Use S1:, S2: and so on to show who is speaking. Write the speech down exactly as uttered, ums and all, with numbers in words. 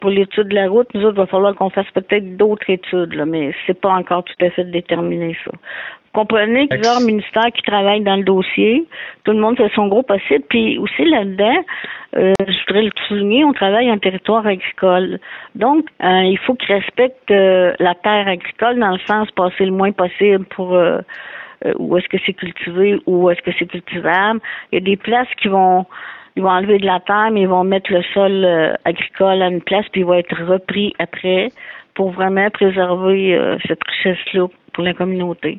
S1: pour l'étude de la route, nous autres, il va falloir qu'on fasse peut-être d'autres études, là, mais c'est pas encore tout à fait déterminé, ça. Vous comprenez qu'il y a plusieurs ministères qui travaillent dans le dossier. Tout le monde fait son gros possible. Puis aussi là-dedans, euh, je voudrais le souligner, on travaille en territoire agricole. Donc, euh, il faut qu'ils respectent euh, la terre agricole dans le sens passer le moins possible pour euh, euh, où est-ce que c'est cultivé, où est-ce que c'est cultivable. Il y a des places qui vont ils vont enlever de la terre, mais ils vont mettre le sol euh, agricole à une place, puis il va être repris après pour vraiment préserver euh, cette richesse-là pour la communauté.